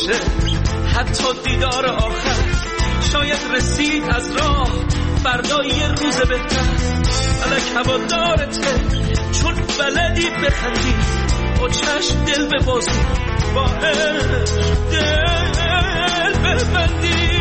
باشه، حتی دیدار آخر شاید رسید از راه فردا یه روز بهتر. فلک هوادارته چون بلدی بخندی، با چشم دل ببازی، با عشق دل ببندی.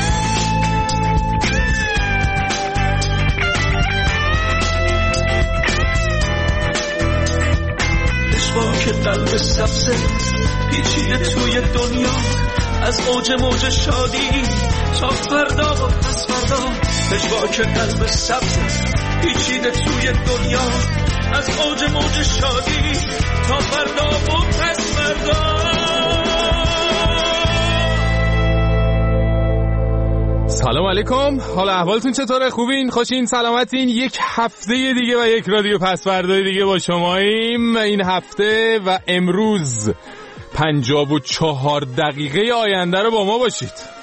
که قلب سبزه پیچیده توی دنیا، از اوج موج شادی تا فردا و پس فردا. پژواک قلب سبزه پیچیده توی دنیا، از اوج موج شادی تا فردا و پس فردا. سلام علیکم، حال احوالتون چطوره؟ خوبین؟ خوشین؟ سلامتین؟ یک هفته دیگه و یک رادیو پس فردای دیگه با شماییم. این هفته و امروز 54 دقیقه آینده رو با ما باشید.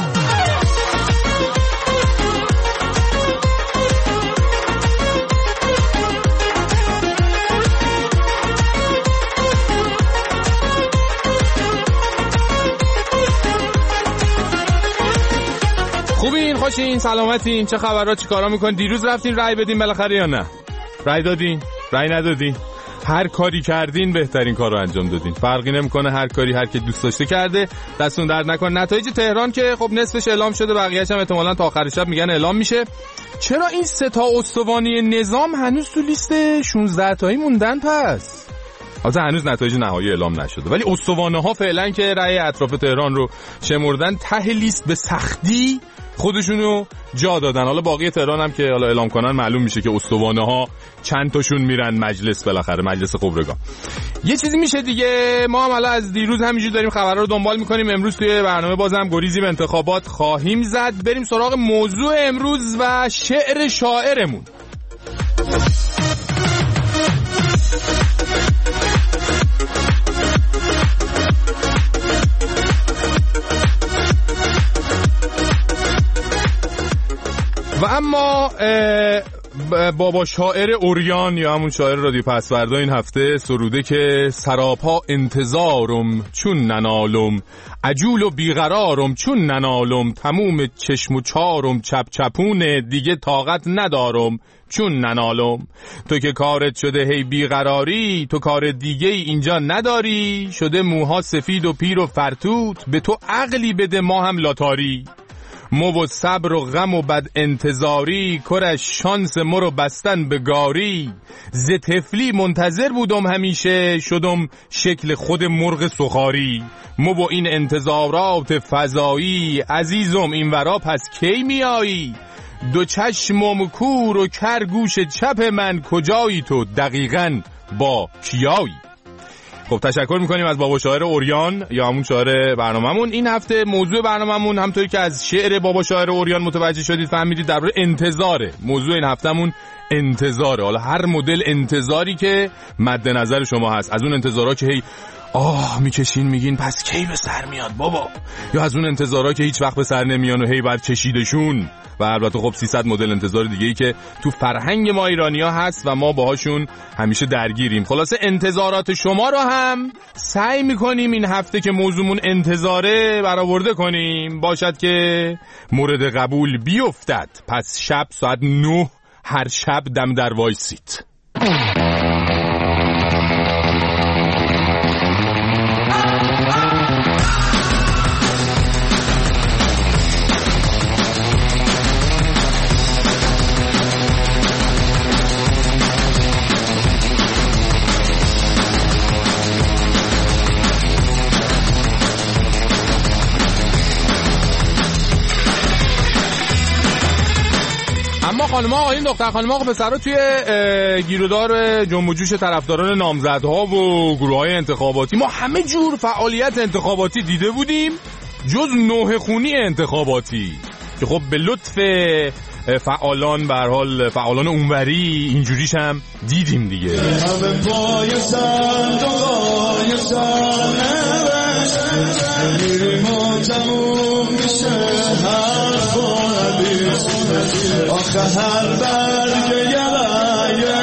خوبین؟ خوشین؟ سلامتین؟ چه خبرها؟ چی کارا میکنین؟ دیروز رفتین رای بدین بالاخره یا نه؟ رای دادین؟ رای ندادین؟ هر کاری کردین بهترین کار رو انجام دادین. فرقی نمیکنه، هر کاری هر کی دوست داشته کرده. دستون درد نکنه. نتایج تهران که خب نصفش اعلام شده، بقیه‌اش هم احتمالاً تا آخر شب میگن اعلام میشه. چرا این سه تا استوانی نظام هنوز تو لیست 16 تایی موندن پس؟ البته هنوز نتایج نهایی اعلام نشده، ولی استوانه ها فعلا که رأی اطراف تهران رو شمردن ته لیست به سختی خودشونو جا دادن. حالا باقی تهران هم که حالا اعلام کنن معلوم میشه که استوانه ها چند تاشون میرن مجلس، بالاخره مجلس خبرگان. یه چیزی میشه دیگه. ما هم حالا از دیروز همینجوری داریم خبرها رو دنبال میکنیم. امروز توی برنامه بازم گریزی به انتخابات خواهیم زد. بریم سراغ موضوع امروز و شعر شاعرمون. و اما بابا شاعر اوریان یا همون شاعر رادیو پسوردا این هفته سروده که سراپا انتظارم چون ننالم، عجول و بیقرارم چون ننالم، تموم چشم و چارم چپ چپونه، دیگه طاقت ندارم چون ننالم. تو که کارت شده هی بیقراری، تو کار دیگه اینجا نداری، شده موها سفید و پیر و فرتوت، به تو عقلی بده ما هم لاتاری. مو و صبر و غم و بد انتظاری، کرش شانس مو رو بستن به گاری. ز طفلی منتظر بودم همیشه، شدم شکل خود مرغ سخاری. مو و این انتظارات فضایی، عزیزم این ورا پس کی میایی. دو چشمم کور و کر گوش چپ من، کجایی تو دقیقاً با کیایی. خب تشکر میکنیم از بابا شاعر اوریان یا همون شاعر برنامه‌مون. این هفته موضوع برنامه‌مون همونطوری که از شعر بابا شاعر اوریان متوجه شدید فهمیدید درباره انتظاره. موضوع این هفتهمون انتظاره. حالا هر مدل انتظاری که مد نظر شما هست، از اون انتظارا که هی میکشین میگین پس کی به سر میاد بابا، یا از اون انتظارا که هیچ وقت به سر نمیان و هی بر چشیدشون، و البته خب 300 مدل انتظار دیگه‌ای که تو فرهنگ ما ایرانی‌ها هست و ما باهاشون همیشه درگیریم. خلاصه انتظارات شما رو هم سعی می‌کنیم این هفته که موضوعمون انتظاره برآورده کنیم، باشد که مورد قبول بیفتد. پس شب ساعت 9 هر شب دم در وایسید. اما خانم‌ها آقایون دختر خانم‌ها پسرا توی گیرودار جنب و جوش طرفداران نامزدها و گروه‌های انتخاباتی ما همه جور فعالیت انتخاباتی دیده بودیم جز نوحه خونی انتخاباتی که خب به لطف فعالان به هر حال فعالان اونوری اینجوریش هم دیدیم دیگه. آخه هر برگ یلای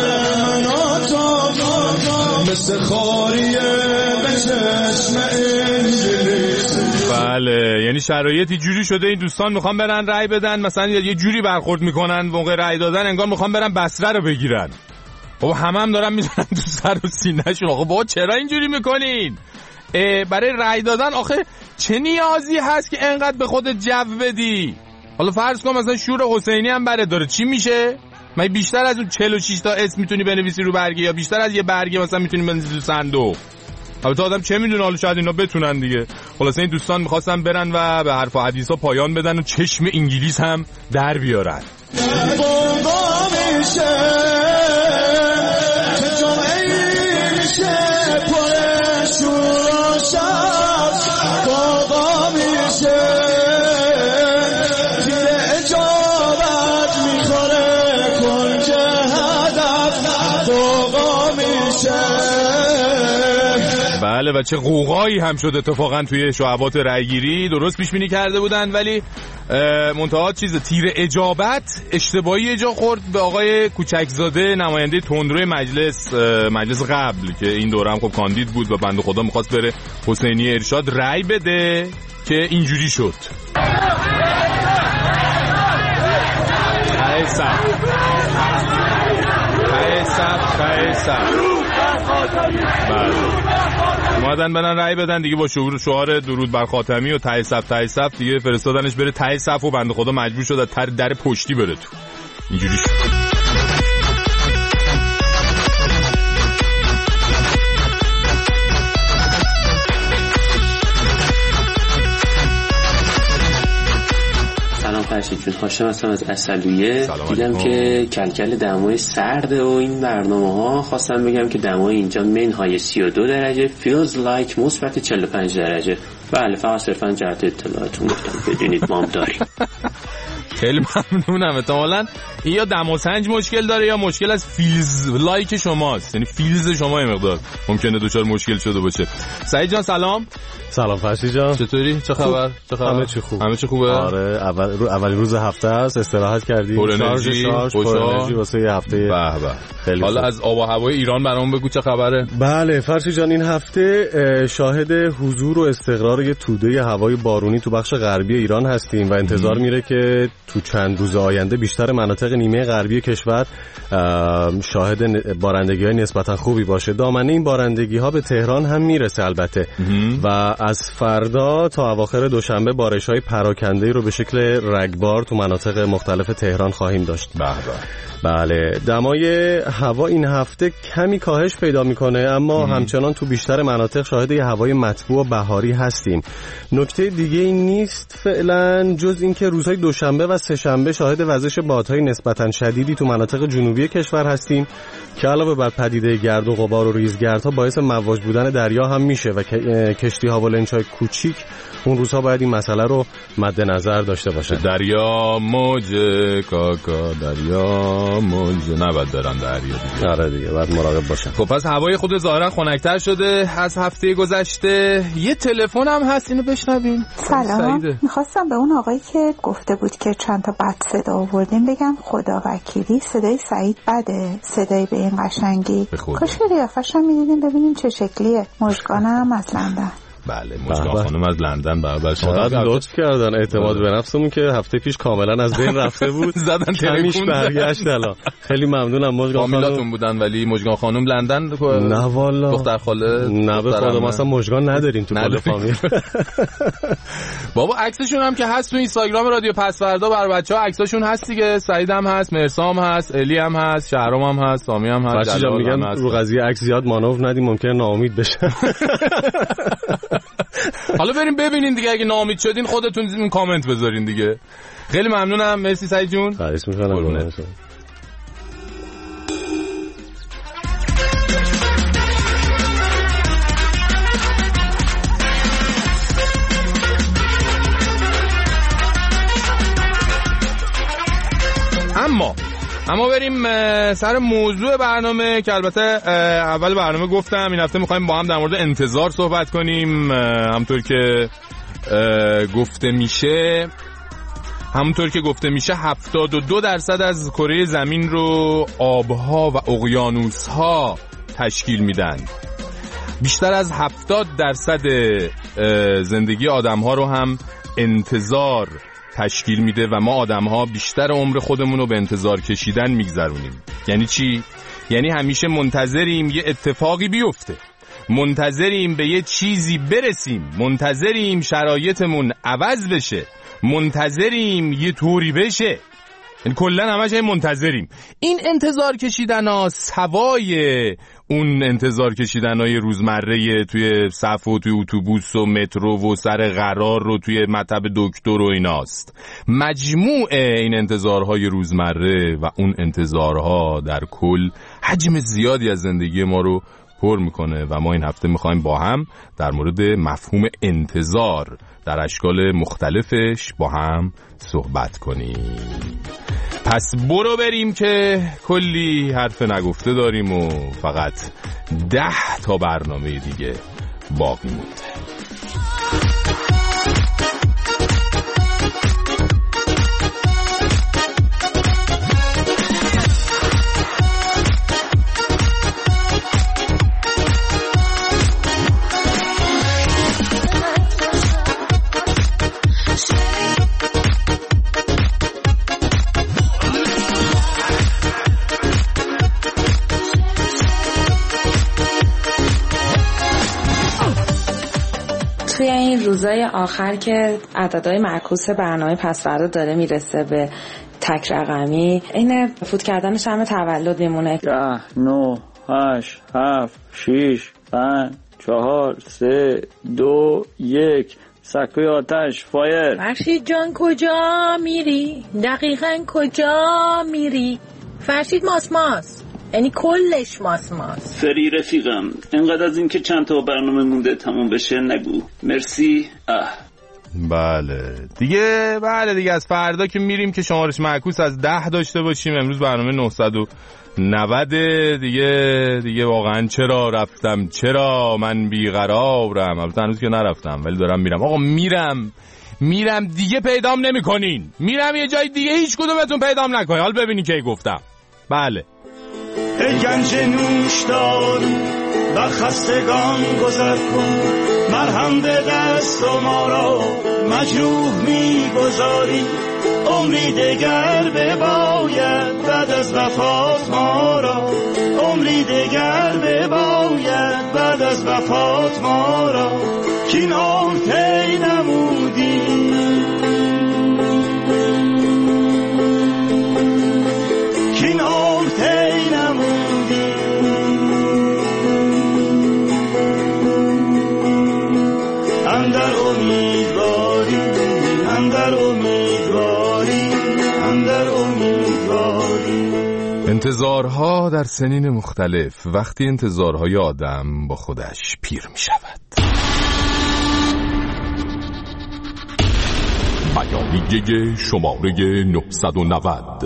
مناتو مثل خاریه به چشم انگلیس بله، یعنی شرایطی جوری شده این دوستان میخوان برن رای بدن، مثلا یه جوری برخورد میکنن موقع رای دادن انگار میخوان برن بصره رو بگیرن. بابا هم دارن میزنن تو سر و سینه‌شون. آخه بابا چرا اینجوری میکنین؟ برای رای دادن آخه چه نیازی هست که انقدر به خودت جو بدی؟ حالا فرض کن مثلا شور حسینی هم بره داره، چی میشه؟ من بیشتر از اون 46 تا اسم میتونی بنویسی رو برگه، یا بیشتر از یه برگه مثلا میتونی بنویسی تو صندوق. البته آدم چه میدونه، حالا شاید اینا بتونن دیگه. خلاصه این دوستان میخواستن برن و به حرف و حدیثا پایان بدن و چشم انگلیس هم در بیارن. بله، و چه قوقایی هم شد اتفاقا توی شعبات رأیگیری. درست پیش بینی کرده بودن ولی منتها تیر اجابت اشتباهی اجا خورد به آقای کوچکزاده، نماینده تندروی مجلس قبل که این دوره هم خب کاندید بود و بنده خدا می‌خواست بره حسینی ارشاد رأی بده که اینجوری شد. اومدن برن رأی بدن دیگه با شعار درود بر خاتمی و ته صف دیگه فرستادنش بره ته صف و بنده خدا مجبور شد از در پشتی بره تو. اینجوری شد. فرشید جون، هاشم هستم از اصلویه. دیدم که کلکل دمای سرده و این برنامه ها، خواستم بگم که دمای اینجا منهای 32 درجه، feels like مثبت 45 درجه. بله، فقط صرفا جهت اطلاعتون گفتم بدونید ما هم داریم. خیلی ممنونم. احتمالاً این یا دماسنج مشکل داره یا مشکل از فیلز لایک شماست، یعنی فیلز شما یه مقدار ممکنه دچار مشکل شده باشه. سعید جان سلام. سلام فرشید جان، چطوری؟ چه خبر؟ همه چی خوب. همه چی خوبه؟ آره، اول روز هفته است، استراحت کردیم، شارژ واسه یه هفته. به به. خیلی حالا خوب. از آب و هوای ایران برامون بگو چه خبره؟ بله فرشید جان، این هفته شاهد حضور و استقرار یه توده هوای بارونی تو بخش غربی ایران هستیم و انتظار میره که تو چند روز آینده بیشتر مناطق نیمه غربی کشور شاهد بارندگی‌های نسبتا خوبی باشه. دامنه این بارندگی‌ها به تهران هم میرسه البته و از فردا تا اواخر دوشنبه بارش‌های پراکنده‌ای رو به شکل رگبار تو مناطق مختلف تهران خواهیم داشت. بله، دمای هوا این هفته کمی کاهش پیدا میکنه اما همچنان تو بیشتر مناطق شاهد یه هوای مطبوع و بهاری هستیم. نکته دیگه این نیست فعلا جز اینکه روزهای دوشنبه و سه‌شنبه شاهد وزش بادهای نسبتا شدیدی تو مناطق جنوبی کشور هستیم که علاوه بر پدیده گرد و غبار و ریزگردها باعث مواج بودن دریا هم میشه و کشتی‌ها و لنج‌های کوچیک اون روزها باید این مسئله رو مد نظر داشته باشه. دریا موج کاکا، دریا موج، نباید برن دریا دیگه. آره دیگه، باید مراقب باشن. خب پس هوای خود ظاهرا خنک‌تر شده از هفته گذشته. یه تلفن هم هست، اینو بشنویم. سلام، میخواستم به اون آقایی که گفته بود که چند تا بد صدا آوردیم بگم خدا وکیلی صدای سعید بده، صدای به این قشنگی. کاش که قیافش هم میدیدیم ببینیم چه شکلیه. مژگانم از لندن. بله، مژگان خانم از لندن. بله، چقدر لطف کردن. اعتماد به نفسمون که هفته پیش کاملا از بین رفته بود زدن کمیش برگشت الان. خیلی ممنونم مژگان خانم. فامیلاتون بودن ولی مژگان خانم لندن. نه والا، دختر خاله. نه به خدا ما اصلا مژگان نداریم تو کل فامیل. بابا عکسشون هم که هست تو اینستاگرام رادیو پسوردا، برای بچه‌ها عکساشون هست دیگه. سعید هم هست، مرسام هست، الی هم هست، شهرام هم هست، سامی هم هست. بچه‌ها میگن رو قضیه عکس زیاد مانور ندیم ممکنه ناامید بشن. حالا بریم ببینین دیگه، اگه ناامید شدین خودتون این کامنت بذارین دیگه. خیلی ممنونم. مرسی سعید جون. خواهش می‌کنم. اما بریم سر موضوع برنامه که البته اول برنامه گفتم این هفته می‌خوایم با هم در مورد انتظار صحبت کنیم. همونطور که گفته میشه 72% از کره زمین رو آبها و اقیانوس‌ها تشکیل میدن. بیشتر از 70% زندگی آدم‌ها رو هم انتظار تشکیل میده و ما آدم‌ها بیشتر عمر خودمون رو به انتظار کشیدن میگذرونیم. یعنی چی؟ یعنی همیشه منتظریم یه اتفاقی بیفته، منتظریم به یه چیزی برسیم، منتظریم شرایطمون عوض بشه، منتظریم یه طوری بشه، یعنی کلن همش منتظریم. این انتظار کشیدن ها سوای اون انتظار کشیدن های روزمره توی صف و توی اتوبوس و مترو و سر قرار رو توی مطب دکتر و ایناست. مجموع این انتظارهای روزمره و اون انتظارها در کل حجم زیادی از زندگی ما رو پر میکنه و ما این هفته میخوایم با هم در مورد مفهوم انتظار در اشکال مختلفش با هم صحبت کنیم. پس برو بریم که کلی حرف نگفته داریم و فقط 10 تا برنامه دیگه باقی مونده. توی این روزای آخر که عددهای معکوس برنامه پس‌فردا داره میرسه به تک رقمی، این فوت کردنش هم تولد میمونه. 10 9 8 7 6 5 4 3 2 1 سکوی آتش فایر. فرشید جان کجا میری؟ دقیقاً کجا میری؟ فرشید ماس یعنی کلش ماس. فری رفیقم، اینقدر از این که چند تا برنامه مونده تموم بشه نگو. مرسی. بله دیگه از فردا که میریم که شمارش معکوس از 10 داشته باشیم. امروز برنامه 990 دیگه واقعا چرا رفتم، چرا من بیقرارم. البته هنوز که نرفتم ولی دارم میرم. آقا میرم دیگه پیدام نمیکنین. میرم یه جای دیگه هیچ کدومتون پیدام نکنین. حالا ببینی کی گفتم. بله ای گنج نوشدار و خستگان گذر کن، مرهم به دست و ما را مجروح میگذاری. عمری دگر بباید بعد از وفات ما را، عمری دگر بباید بعد از وفات ما را، که این عمر طی نمودی، که این عمر طی نمودی. اندر امیدواری، اندر امیدواری، اندر امیدواری. انتظارها در سنین مختلف، وقتی انتظارهای آدم با خودش پیر می شود. بیانیه شماره 990.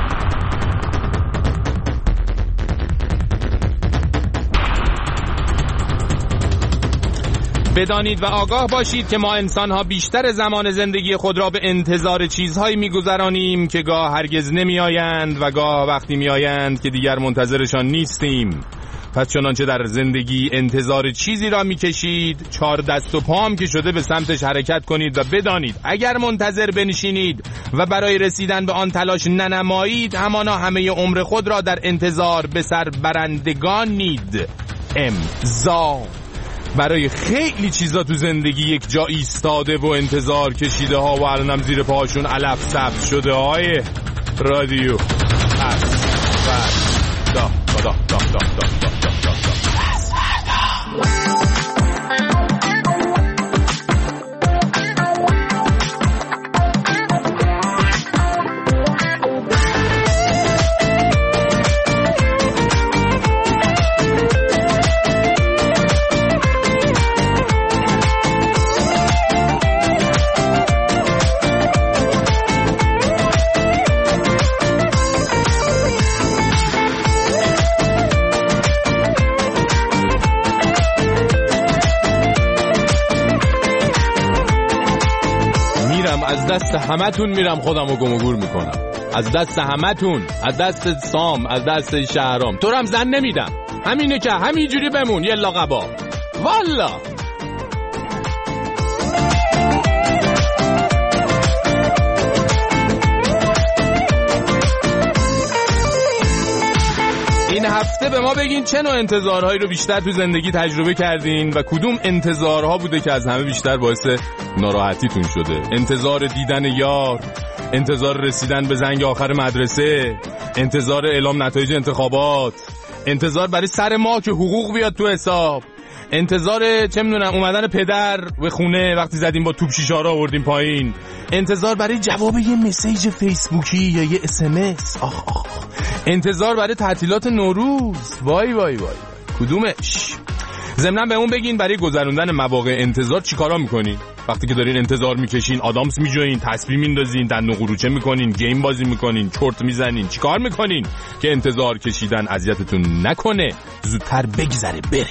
بدانید و آگاه باشید که ما انسان‌ها بیشتر زمان زندگی خود را به انتظار چیزهایی می‌گذرانیم که گاه هرگز نمی‌آیند و گاه وقتی می‌آیند که دیگر منتظرشان نیستیم. پس چنانچه در زندگی انتظار چیزی را می‌کشید، 4 دست و پام که شده به سمتش حرکت کنید و بدانید اگر منتظر بنشینید و برای رسیدن به آن تلاش ننمایید، همانا همه عمر خود را در انتظار به سر برندگانید. امضا. برای خیلی چیزا تو زندگی یک جا ایستاده و انتظار کشیده ها و الانم زیر پاهاشون علف ثبت شده های رادیو. از دست همتون میرم خودمو گم و گور میکنم، از دست همتون، از دست سام، از دست شهرام. تو رو هم زن نمیدم، همینه که همینجوری بمون یلا قبا والا. این هفته به ما بگین چه نوع انتظارهایی رو بیشتر تو زندگی تجربه کردین و کدوم انتظارها بوده که از همه بیشتر باعث ناراحتیتون شده. انتظار دیدن یار، انتظار رسیدن به زنگ آخر مدرسه، انتظار اعلام نتایج انتخابات، انتظار برای سر ما که حقوق بیاد تو حساب، انتظار چه میدونم اومدن پدر به خونه وقتی زدیم با توپ شیشه رو آوردیم پایین، انتظار برای جواب یه مسیج فیسبوکی یا یه SMS، انتظار برای تعطیلات نوروز. وای وای وای کدومش؟ ضمناً بهمون بگین برای گذروندن مواقع انتظار چیکارا میکنین؟ وقتی که دارین انتظار میکشین آدامس میجوین، تسبیح میندازین، دندون قروچه میکنین، گیم بازی میکنین، چرت میزنین، چیکار میکنین که انتظار کشیدن اذیتتون نکنه، زودتر بگذره بره؟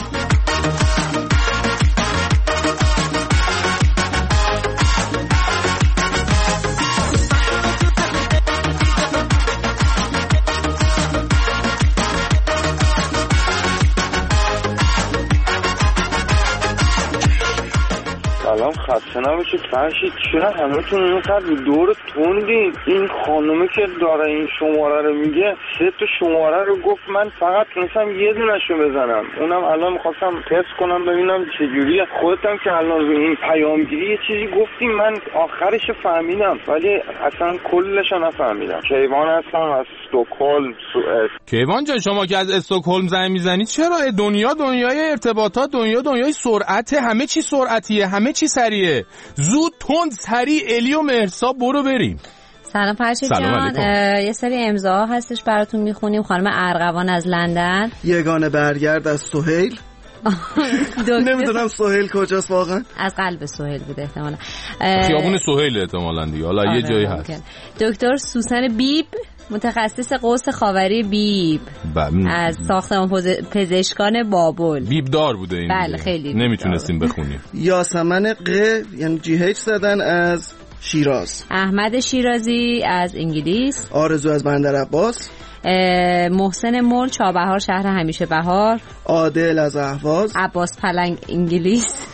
سلام، خسته نباشید. فرشید چرا همه‌تون اینقدر دور توندین؟ این خانومه که داره این شماره رو میگه 3 تا شماره رو گفت، من فقط تونستم یه دونه‌شو بزنم، اونم الان می‌خواستم تست کنم ببینم چجوریه. خودتم که الان رو این پیامگیری یه چیزی گفتیم من آخرش فهمیدم ولی اصلا کلش رو نفهمیدم. کیوان هستم از استکهلم، سوئد. کیوان جان شما که از استکهلم زنگ میزنید چرا؟ دنیای ارتباطات، دنیای سرعت، همه چی سرعتیه، همه چی سریعه. زود تند سریع الی و مهرسا برو بریم. سلام فرشید جان، یه سری امضا هستش براتون میخونیم. خانم ارغوان از لندن. یگانه برگرد از سهیل. نمیدونم سهیل کجاست واقعا. از قلب سهیل بوده احتمالا، خیابون سهیل احتمالا دیگه، حالا یه جایی هست. دکتر سوسن بیب، متخصص قوس خاوری بیب، از ساختمان پزشکان بابل. بیب دار بوده این. بله خیلی نمیتونستیم بخونیم. یاسمن ق یعنی GH زدن از شیراز. احمد شیرازی از انگلیس. آرزو از بندر عباس. محسن مول چابهار شهر همیشه بهار. عادل از اهواز. عباس پلنگ انگلیس.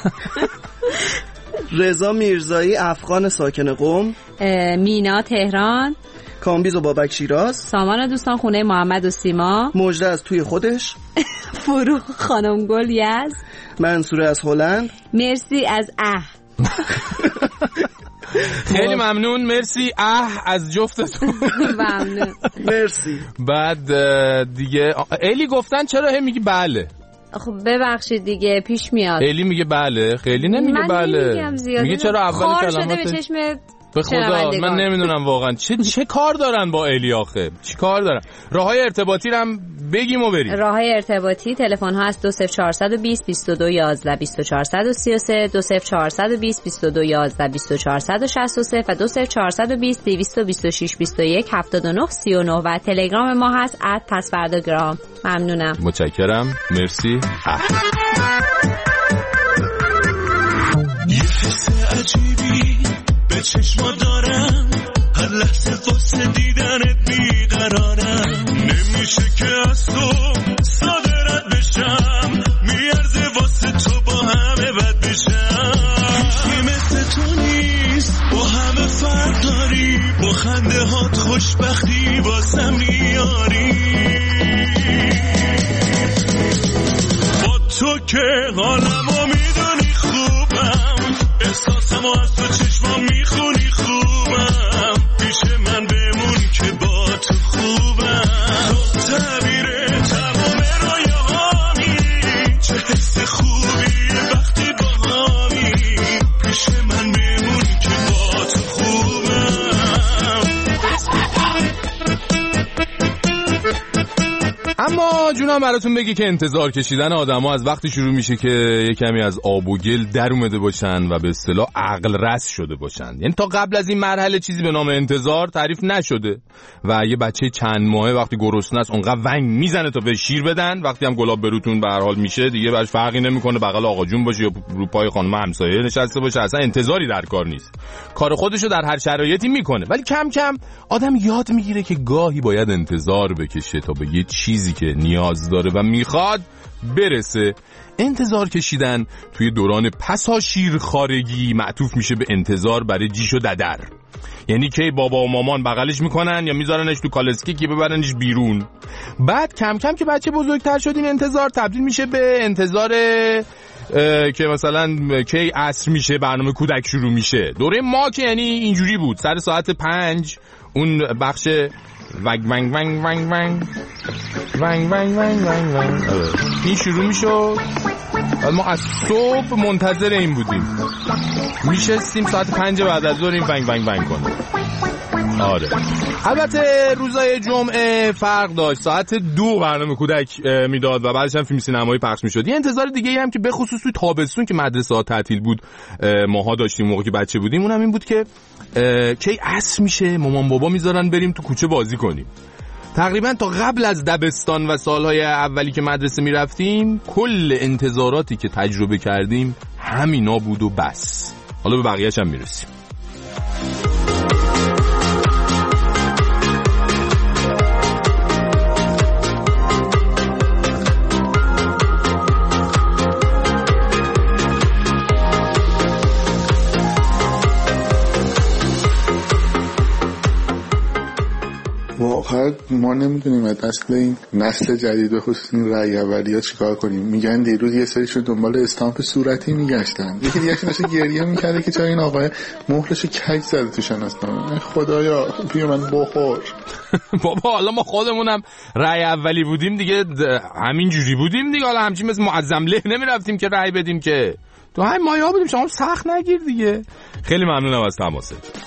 رضا میرزایی افغان ساکن قم. مینا تهران. کامبیز و بابک شیراز. سامان دوستان خونه محمد و سیما. مژده از توی خودش. فروغ خانم گل یزد. منصوره از هلند. مرسی از خیلی ممنون. مرسی از جفتتون. ممنون. مرسی. بعد دیگه الی گفتن چرا هم میگی بله؟ خب ببخشید دیگه پیش میاد. الی میگه بله، خیلی نمیگه بله. میگه چرا اول کلمات به چشم به خدا من نمیدونم واقعا چه کار دارن با الی آخه، چی کار دارن؟ راههای ارتباطی رو هم بگیم و بریم. راههای ارتباطی تلفن ها هست 20420 22 11 2433 20420 22 11 2463 و 20420 226 21 79 39 و تلگرام ما هست @پسفرداگرام. ممنونم. متشکرم. مرسی. یه حس عجیبی به چشما دارم، هر لحظه واسه دیدنت بیقرارم، نمیشه که از تو صادرت بشم، میارزه واسه تو با همه بد بشم، هیچی مثل تو نیست، با همه فرق داری، با خنده هات خوشبختی واسم میاری، با تو که حالمو میدونی خوبم، احساسمو از تو چشمام میخونی خوبم، پیش من بمون که با تو خوبم، تو تعبیر تمام رویاهامی، چه حس خوبی وقتی با هامی، پیش من بمون که با تو خوبم. اما جونم براتون بگی که انتظار کشیدن آدما از وقتی شروع میشه که یه کمی از آب و گل در اومده باشن و به اصطلاح عقل رس شده باشن. یعنی تا قبل از این مرحله چیزی به نام انتظار تعریف نشده و یه بچه چند ماهه وقتی گرسنه است اونقدر ونگ میزنه تا به شیر بدن، وقتی هم گلاب بروتون به هر حال میشه دیگه براش فرقی نمیکنه بغل آقا جون باشه یا رو پای خانم همسایه نشسته باشه، اصلا انتظاری در کار نیست، کار خودشو در هر شرایطی میکنه. ولی کم کم آدم یاد میگیره که گاهی باید انتظار بکشه تا به یه چیزی که نیاز داره و میخواد برسه. انتظار کشیدن توی دوران پسا شیرخوارگی معطوف میشه به انتظار برای جیش و ددر. یعنی که بابا و مامان بغلش میکنن یا میذارنش تو کالسکی که ببرنش بیرون. بعد کم کم که بچه بزرگتر شد این انتظار تبدیل میشه به انتظار که مثلا کی عصر میشه برنامه کودک شروع میشه. دوره ما که یعنی اینجوری بود، سر ساعت 5 اون بخش ونگ ونگ ونگ ونگ ونگ ونگ ونگ ونگ ونگ ونگ این شروع میشد. ما از صبح منتظر این بودیم، میشستیم ساعت 5 بعد از ظهر این ونگ ونگ ونگ کنه. آره البته روزای جمعه فرق داشت، ساعت 2 برنامه کودک میداد و بعدش هم فیلم سینمایی پخش میشد. یه انتظار دیگه هم که به خصوص توی تابستون که مدرسه ها تعطیل بود ماها داشتیم موقعی که بچه بودیم، اونم این بود که کی عصر میشه مامان بابا میذارن بریم تو کوچه بازی کنیم. تقریبا تا قبل از دبستان و سالهای اولی که مدرسه میرفتیم کل انتظاراتی که تجربه کردیم همینا بود و بس. حالا به بقیه‌اش هم میرسیم. واقعا ما نمیدونیم از اصل این نسل جدید به خصوص این رأی اولی‌ها چیکار کنیم. میگن دیروز یه سریشون دنبال استامپ صورتی میگشتن، یکی دیگه نشه گریه میکرده که چرا این آقای مهرشو کج زده تو شناسنامه. خدایا بیا من بخور. بابا حالا ما خودمونم رأی اولی بودیم دیگه، همین جوری بودیم دیگه، حالا همچین مثل معظم له نمیرفتیم که رأی بدیم که تو همین مایا بودیم. شما سخت نگیر دیگه. خیلی ممنونم از تماست.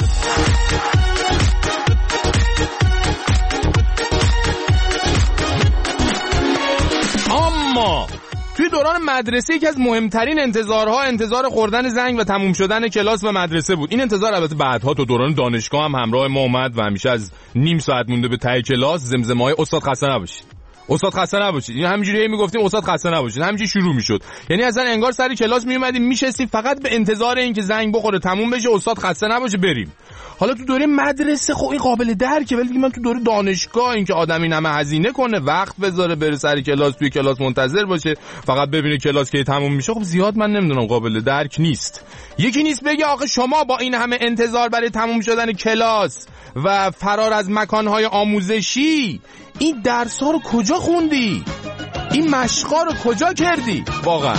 اما توی دوران مدرسه یکی از مهمترین انتظارها انتظار خوردن زنگ و تموم شدن کلاس و مدرسه بود. این انتظار البته بعدها تو دوران دانشگاه هم همراه ما اومد و همیشه از نیم ساعت مونده به ته کلاس زمزمه‌های استاد خسته نباشید، استاد خسته نباشید، این همینجوری میگفتیم استاد خسته نباشید، همینجوری شروع میشد. یعنی اصلا انگار سر کلاس میومدیم میشستیم فقط به انتظار این که زنگ بخوره تموم بشه استاد خسته نباشه بریم. حالا تو دوره مدرسه خب این قابل درکه، ولی من تو دوره دانشگاه این که آدمی نمه هزینه کنه وقت بذاره بره سر کلاس توی کلاس منتظر باشه فقط ببینه کلاس که تموم میشه، خب زیاد من نمیدونم قابل درک نیست. یکی نیست بگه آخه شما با این همه انتظار برای تموم شدن کلاس و فرار از مکانهای آموزشی این درس‌ها رو کجا خوندی؟ این مشقا رو کجا کردی؟ واقعا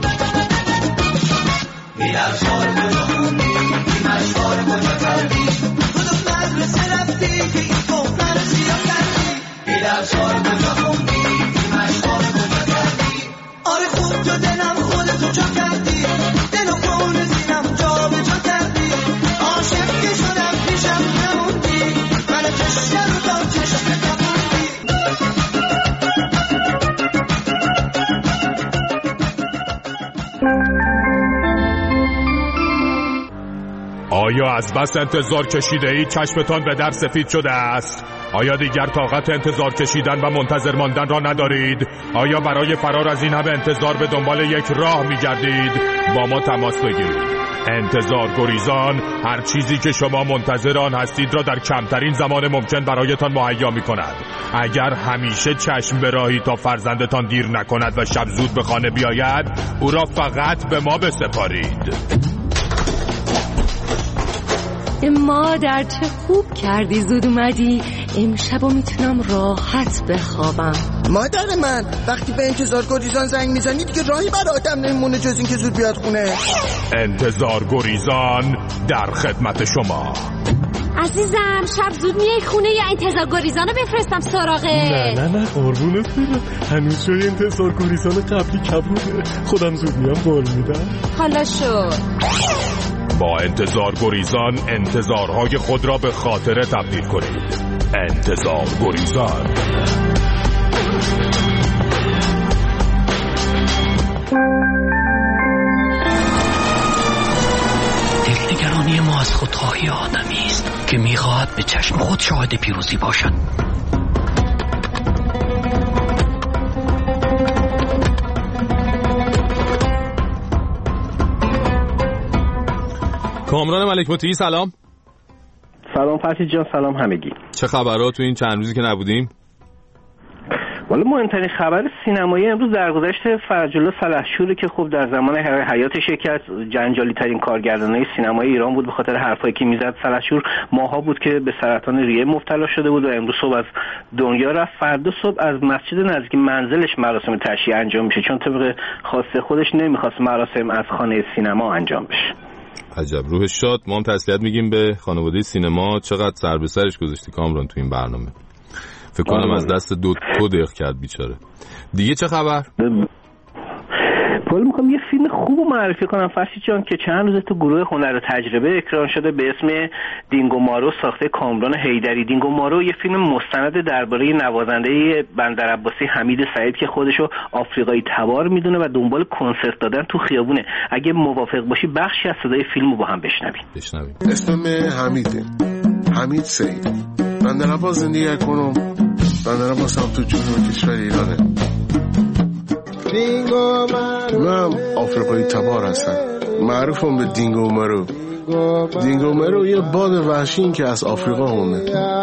این درس‌ها رو کجا خوندی؟ این مشقا رو کجا کردی؟ کدوم مدرسه رفتی که این دختر سیاه کردی؟ این درس‌ها رو کجا خوندی؟ این مشقا رو کجا کردی؟ آره خوب تو دلم خودتو چا کردی؟ دلو کن زینم جا به جا کردی؟ عاشق که شدم پیشم نموندی؟ منو چشم رو تا چشم نکردی؟ آیا از بس انتظار کشیده اید چشمتان به در سفید شده است؟ آیا دیگر طاقت انتظار کشیدن و منتظر ماندن را ندارید؟ آیا برای فرار از این همه انتظار به دنبال یک راه می‌گردید؟ با ما تماس بگیرید. انتظار گریزان هر چیزی که شما منتظر آن هستید را در کمترین زمان ممکن برایتان مهیا می‌کند. اگر همیشه چشم به راهی تا فرزندتان دیر نکند و شب زود به خانه بیاید، او را فقط به ما بسپارید. مادر چه خوب کردی زود اومدی، امشبو میتونم راحت بخوابم. مادر من وقتی به انتظار گریزان زنگ میزنی دیگه راهی برای آدم نمیمونه جز این که زود بیاد خونه. انتظار گریزان در خدمت شما. عزیزم شب زود میای خونه یا انتظار گریزانو بفرستم سراغه؟ نه قربونت برم، هنوز جای انتظار گریزان قبلی کبوده، خودم زود میام قول میدم. حالا شد. با انتظار گریزان انتظارهای خود را به خاطره تبدیل کنید. انتظار گریزان. دلنگرانی ما از خودخواهی آدمی است که میخواهد به چشم خود شاهد پیروزی باشد. کامران ملک مطیعی سلام. سلام فرشید جان، سلام همگی. چه خبرها تو این چند روزی که نبودیم؟ والا مهمترین خبر سینمایی امروز درگذشت فرج‌الله سلحشوری که خب در زمان حیاتش یکی از جنجالی ترین کارگردانای سینمای ایران بود به خاطر حرفایی که میزد. سلحشور ماها بود که به سرطان ریه مبتلا شده بود و امروز صبح از دنیا رفت. فردا صبح از مسجد نزدیک منزلش مراسم تشییع انجام میشه، چون طبق خواسته خودش نمیخواست مراسم از خانه سینما انجام بشه. عجب، روح شاد. ما هم تسلیت میگیم به خانواده سینما. چقدر سر به سرش گذاشتی کامران تو این برنامه. فکر کنم از دست تو دق کرد بیچاره. دیگه چه خبر؟ حالا میخوام یه فیلم خوب معرفی کنم فرشید جان که چند روز تو گروه هنر تجربه اکران شده به اسم دینگو مارو ساخته کامران حیدری. دینگو مارو یه فیلم مستند درباره نوازنده بندرعباسی حمید سعید که خودشو آفریقایی تبار میدونه و دنبال کنسرت دادن تو خیابونه. اگه موافق باشی بخشی از صدای فیلمو با هم بشنویم. اسم حمیده، حمید سعید. بندرعباس زندگی کنم. بندرعباس هم تو جنوب کشور ایرانه. من آفریقایی تبار هستم، معروفم به دینگو مرو. دینگو مرو یه باد وحشی که از آفریقا مونه.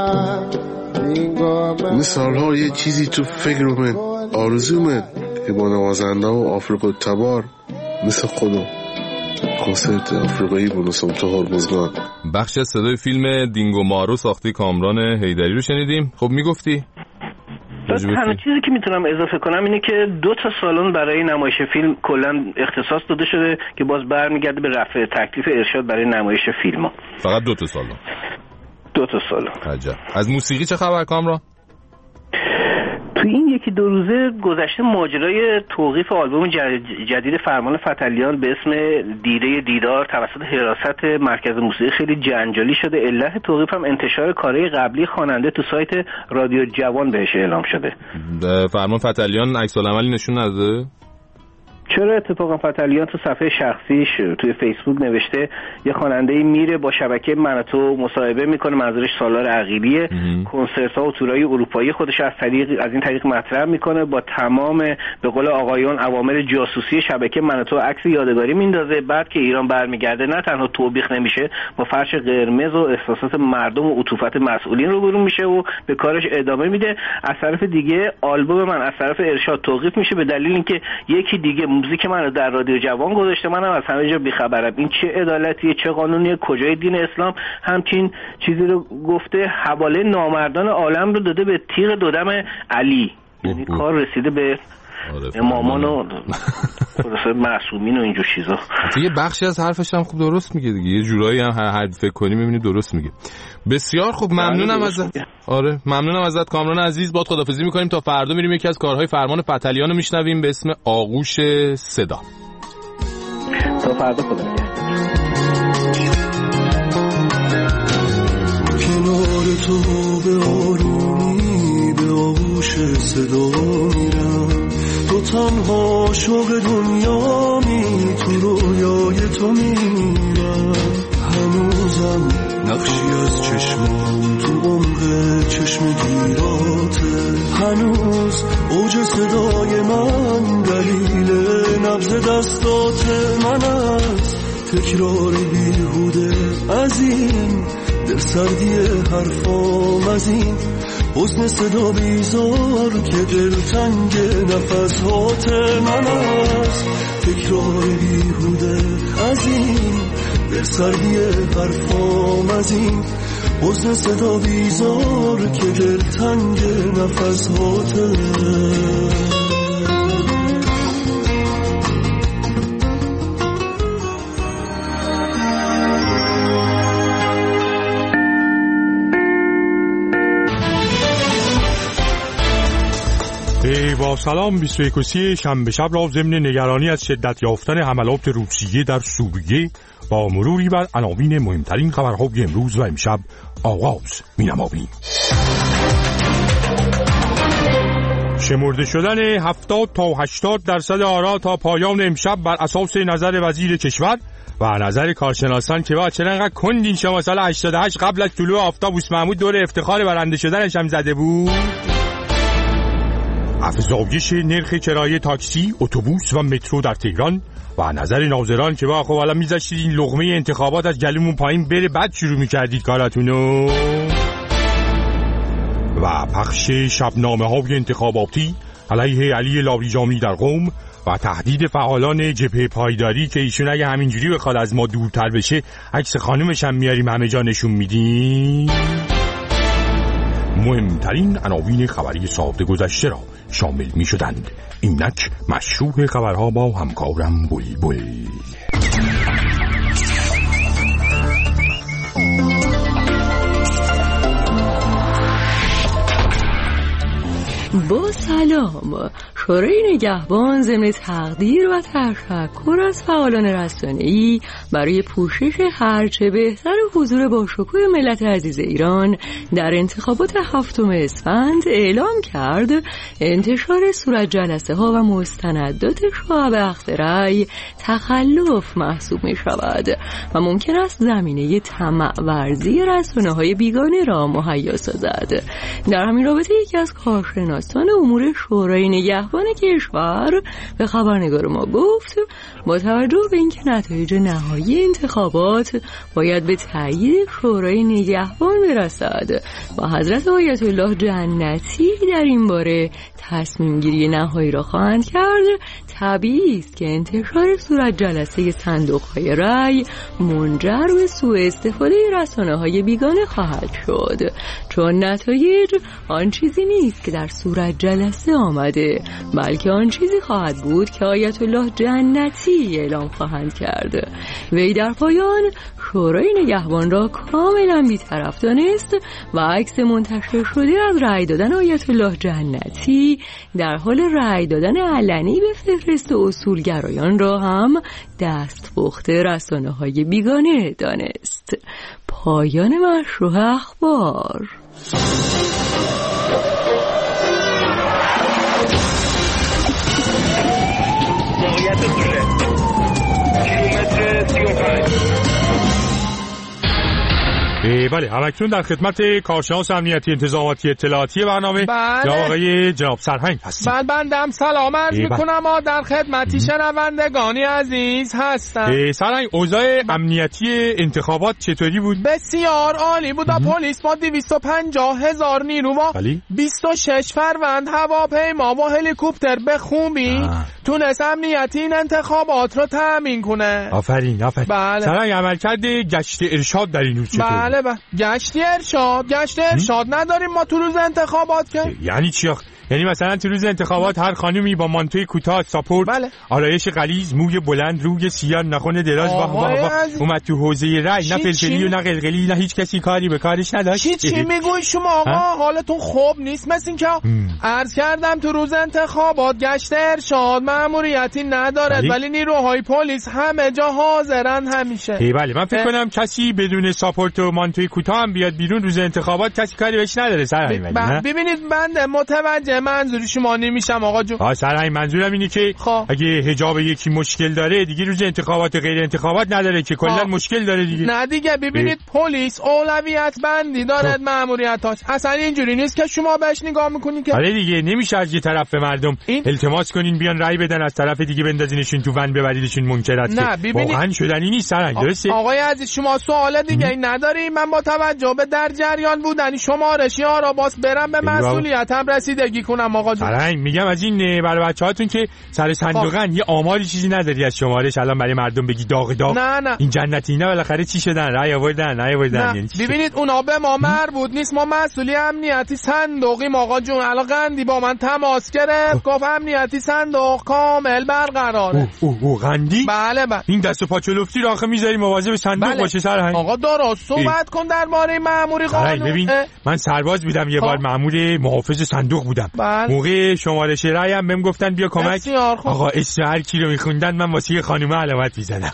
مثالها یه چیزی تو فکرمه، آرزومه که با نوازنده و آفریقای تبار مثل خودم کنسرت آفریقایی بونسم تو هرمزگان. بخش از صدای فیلم دینگو مارو ساخته کامران حیدری رو شنیدیم. خب میگفتی؟ تنها چیزی که میتونم اضافه کنم اینه که 2 سالن برای نمایش فیلم کلا اختصاص داده شده که باز برمیگرده به رفع تکلیف ارشاد برای نمایش فیلم ها. فقط 2 سالن؟ 2 سالن. عجب. از موسیقی چه خبر کامران؟ تو این 1-2 روزه گذشته ماجرای توقیف آلبوم جدید فرمان فتلیان به اسم دیره دیدار توسط حراست مرکز موسیقی خیلی جنجالی شده. علت توقیف هم انتشار کارهای قبلی خواننده تو سایت رادیو جوان بهش اعلام شده. فرمان فتلیان عکس العملی نشون نداده؟ چرا اتفاقا فتلیان تو صفحه شخصیش توی فیسبوک نوشته یه خواننده‌ای میره با شبکه من و تو مصاحبه میکنه، منظورش سالار عقیلیه، کنسرت‌ها و تورای اروپایی خودش از این طریق مطرح میکنه، با تمام به قول آقایون عوامل جاسوسی شبکه من و تو عکس یادگاری میندازه. بعد که ایران برمیگرده نه تنها توبیخ نمیشه، با فرش قرمز و احساسات مردم و عطوفت مسئولین روبرو میشه و به کارش ادامه میده. از طرف دیگه آلبوم من از طرف ارشاد توقیف میشه به دلیل اینکه یکی دیگه موزیک منو در رادیو جوان گذاشته، منم از همه جا بیخبرم. این چه عدالتیه، چه قانونیه، کجای دین اسلام همچین چیزی رو گفته؟ حواله نامردان عالم رو داده به تیغ دودم علی. یعنی کار رسیده به امامان و معصومین و اینجور چیزا. یه بخشی از حرفش هم خوب درست میگه دیگه، یه جورایی هم هر فکر کنی میبینی درست میگه. بسیار خوب، ممنونم ازت. آره ممنونم ازت کامران عزیز. باهات خداحافظی میکنیم تا فردا میریم یکی از کارهای فرمان فتلیان رو میشنویم به اسم آغوش صدا. تا فردا خدا کنار تو به آرومی به آغوش صدا میرم، تو تنها شوق دنیامی، تو رویای تو میرم. هنوزم نقشی از چشمام تو عمق چشم گیراته، هنوز اوج صدای من دلیل نبض دستاته. من از تکرار بیهوده از این دلسردی حرفام، از این حزن صدا بیزار که دلتنگ نفساته. من از تکرار بیهوده از این دلسردی حرفام، از این حزن صدا بیزار که دلتنگ نفساته. با سلام 21 شنبه شب را ضمن نگرانی از شدت یافتن حملات روسیه در سوریه با مروری بر عناوین مهمترین خبرهای امروز و امشب آغاز می‌نماییم. شمرده شدن 70 تا 80% آرا تا پایان امشب بر اساس نظر وزیر کشور و نظر کارشناسان که با چرا کندین شما سال 88 قبل از طلوع آفتاب بوس محمود دور افتخار برنده شدنش هم زده بود. افزایش نرخ کرایه تاکسی، اتوبوس و مترو در تهران و نظر ناظران که با خب حالا میذاشتید این لقمه انتخابات از گلومون پایین بره بعد شروع میکردید کاراتونو. و پخش شبنامه‌های انتخاباتی علیه علی لاریجانی در قم و تهدید فعالان جبهه پایداری که ایشون اگه همینجوری بخواد از ما دورتر بشه عکس خانومش هم میاریم همه جا نشون میدیم. مهمترین عناوین خبری ساعت گذشته را شامل می شدند. اینک مشروع خبرها با همکارم بلبل. با سلام. شورای نگهبان ضمن تقدیر و تشکر از فعالان رسانه‌ای برای پوشش هرچه بهتر حضور با شکوه ملت عزیز ایران در انتخابات 7 اسفند اعلام کرد انتشار صورت جلسه ها و مستندات شعب اخذ رأی تخلف محسوب می شود و ممکن است زمینه طمع ورزی رسانه‌های بیگانه را مهیا سازد. در همین رابطه یکی از کارشناسان امور شورای نگهبان کشور به خبرنگار ما گفت با توجه به اینکه نتایج نهایی انتخابات باید به تایید شورای نگهبان برسد و حضرت آیت الله جنتی در این باره تصمیم گیری نهایی را خواهند کرد، طبیعی است که انتشار صورت جلسه صندوق‌های رأی منجر به سوء استفاده رسانه‌های بیگانه خواهد شد، چون نتایج آن چیزی نیست که در صورت جلسه آمده، بلکه آن چیزی خواهد بود که آیت الله جنتی اعلام خواهند کرد. وی در پایان شورای نگهبان را کاملا بی‌طرف دانست و عکس منتشر شده از رأی دادن آیت الله جنتی در حال رأی دادن علنی به فهرست اصولگرایان را هم دستپخت رسانه‌های بیگانه دانست. پایان مشروع اخبار. بله، همکنون در خدمت کارشناس امنیتی انتظاماتی اطلاعاتی برنامه آقای جناب سرهنگ هستیم. بندم سلام عرض میکنم و در خدمتی شنوندگانی عزیز هستم. سرهنگ، اوضاع امنیتی انتخابات چطوری بود؟ بسیار عالی بود. پلیس با 250,000 نیرو و 26 فروند هواپیما و هلیکوپتر به خوبی تونست امنیتی این انتخابات رو تامین کنه. آفرین. بله. سرهنگ، عملکرد گشت ارشاد در این روز چطور؟ بله. گشت ارشاد نداریم ما تو روز انتخابات که. یعنی چی آخه؟ یعنی مثلا تو روز انتخابات هر خانومی با مانتوی کوتاه ساپورت، آرایش غلیظ، موی بلند، روی سیاه، ناخن دراز اومد تو حوزه رأی، نه فلفلی و نه قلقلی، نه هیچ کسی کاری به کارش نداشت. چی میگوی شما آقا؟ حالتون خوب نیست مثل این که عرض کردم تو روز انتخابات گشت ارشاد مأموریتی ندارد ولی نیروهای پلیس همه جا حاضرن همیشه. بله، من فکر کنم کسی بدون ساپورت و مانتوی کوتاه هم بیاد بیرون روز انتخابات کسی کاری بهش نداره. سرهنگ ببینید بنده متوجه منظور شما نمیشم آقا جون. سرهنگ، منظورم اینه که اگه حجاب یکی مشکل داره دیگه روز انتخابات و غیر انتخابات نداره که کلا مشکل داره دیگه. نه دیگه، ببینید پلیس اولویت بندی دارد مأموریتاش. اصلا اینجوری نیست که شما بهش نگاه میکنین که آره دیگه نمیشه از یه طرف به مردم التماس کنین بیان رأی بدن از طرف دیگه بندازینشون تو ون ببریدشون منکرات. نه ببینید واقعا شدنی نیست سرهنگ. درسته آقای عزیز، شما سوال دیگه این نداری؟ من با توجه به در جریان بودن شمارشی‌ها را باز برم به مسئولیتم رسیدگی کنم آقا جون. میگم از این برای بچه‌هاتون که سر صندوقن یه آماری چیزی نداری از شمارش الان برای مردم بگی داغ نه. این جنتی اینا بالاخره چی شدن؟ رأی آوردن یعنی ببینید اونا به ما مربوط نیست. ما مسئولی امنیتی صندوقیم آقا جون. الان قندی با من تماس گرفت گفت امنیتی صندوق کامل برقراره. قندی؟ بله. این دست و پا چلفتی رو آخه میذاری مواظب صندوق باشه سرهنگ. آقا درست صحبت کن درباره مأمور قانون. ببین من سرباز بودم یه بار مأمور محافظ صندوق بودم. موقع شمارش رأی هم بهم گفتن بیا کمک. آقا اسم هر کی رو میخوندن من واسه خانومه علامت میزدم.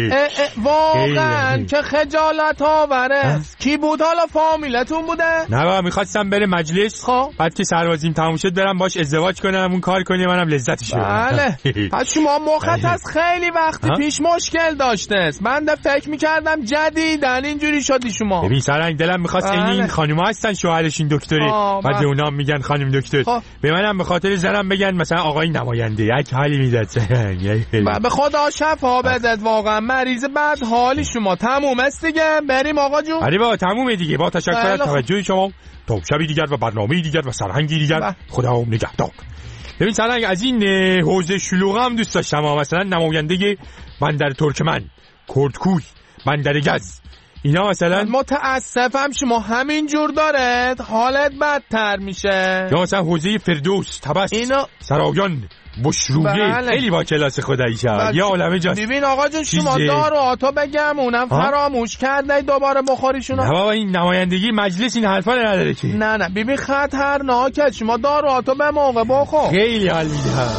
واقعا که خجالت آوره. کی بود حالا؟ فامیلتون بوده؟ نه بابا، میخواستم بره مجلس بعد که سربازیم تموم شد برم باش ازدواج کنم اون کار کنه منم لذتش ببرم. بله. پس شما مخت از خیلی وقتی پیش مشکل داشته است. من فکر میکردم جدیدن اینجوری شدی شما. ببین سرهنگ، دلم میخواست این خانوما هستن شوهرشون دکتره بعد اونا میگن خانم دکتر شد. به منم به خاطر زنم بگن مثلا آقای نماینده یک حالی میداد. به خدا شفا بدت، واقعا مریض بد حالی شما. تموم است دیگه، بریم آقا جون. آره بابا تمومه دیگه. با تشکر از توجه شما. تا شبی دیگر و برنامه‌ای دیگر و سرهنگی دیگر. خدا نگهدار. ببین سرهنگ، از این حوزه شلوغ هم دوست داشتم، مثلا نماینده بندر ترکمن، کردکوی، بندر گز، اینا مثلا. متاسفم شما همین جور داره حالت بدتر میشه. یا مثلا حوزه فردوس، طبس، اینا سرایان، بشرویه، خیلی با کلاس خدایی شد. یه عالمه جاست. ببین آقا جون شما دارو آتا بگم اونم فراموش کرده دوباره بخوریشون. نه بابا این نمایندگی مجلس این حرفا نداره که. نه ببین خطرناکه، شما دارو آتا به موقع بخور. خیلی حال میده.